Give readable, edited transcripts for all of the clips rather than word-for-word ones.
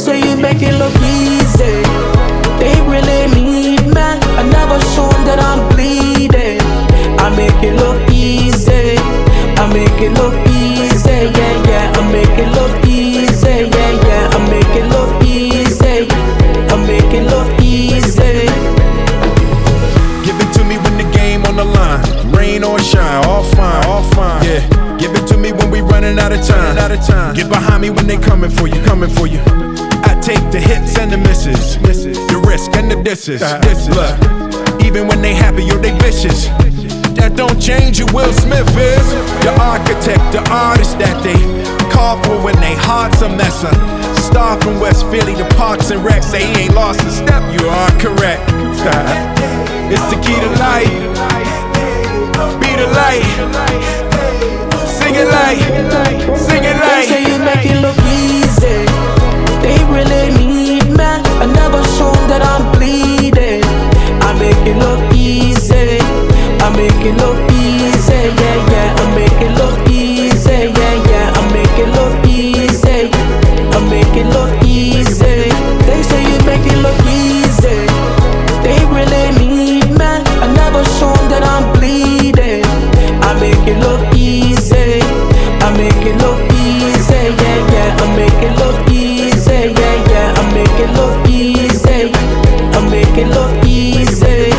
say you make it look easy. They really need me. I never show them that I'm bleeding. I make it look easy. I make it look easy, yeah, yeah. I make it look easy, yeah, yeah. I make it look easy. I make it look easy. Give it to me when the game on the line. Rain or shine, all fine, all fine. Yeah. Give it to me when we running out of time. Get behind me when they coming for you, coming for you. I take the hits and the misses, the risk and the disses. Look, even when they happy, yo, they vicious. That don't change who Will Smith is. The architect, the artist that they call for when they hearts a messer. Star from West Philly, the Parks and Rec. Say he ain't lost a step, you are correct. It's the key to life. Be the light. Sing it like, sing it like. They say you make it look easy. They really need me. I never show them that I'm bleeding. I make it look easy. I make it look easy, yeah, yeah. I make it look easy, yeah, yeah. I make it look easy. I make it look easy. They say you make it look easy. They really need me. I never show them that I'm bleeding. I make it look easy. I make it look easy, yeah, yeah. I make it look easy, yeah, yeah. I make it look easy. I make it look easy.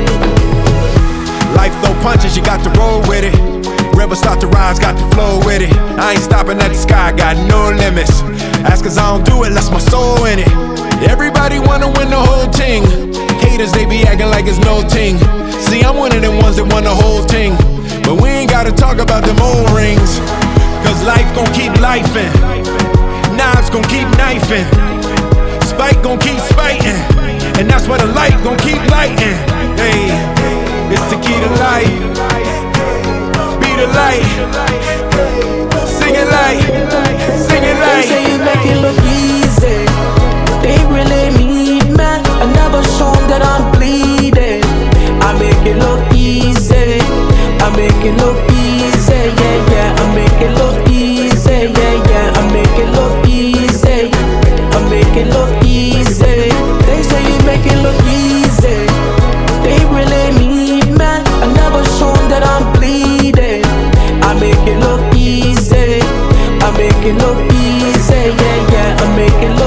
Life throw punches, you got to roll with it. River start to rise, got to flow with it. I ain't stopping at the sky, got no limits. That's cause I don't do it, that's my soul in it. Everybody wanna win the whole thing. Haters, they be acting like it's no ting. See, I'm one of them ones that won the whole thing. But we ain't gotta talk about them old rings. Cause life gon' keep lifing. Knives gon' keep knifing. Spite gon' keep spiting. And that's why the light gon' keep lighting. Hey, it's the key to life. Be the light. Sing it like, sing it They like. say you make it look easy. They really need me. I never show them that I'm bleeding. I make it look easy. I make it look easy, yeah, yeah. I make it look easy, yeah, yeah. I make it look easy. I make it look easy. They say you make it look easy. They really need me. I never show them that I'm bleeding. I make it look easy. I make it look easy, yeah, yeah. I make it look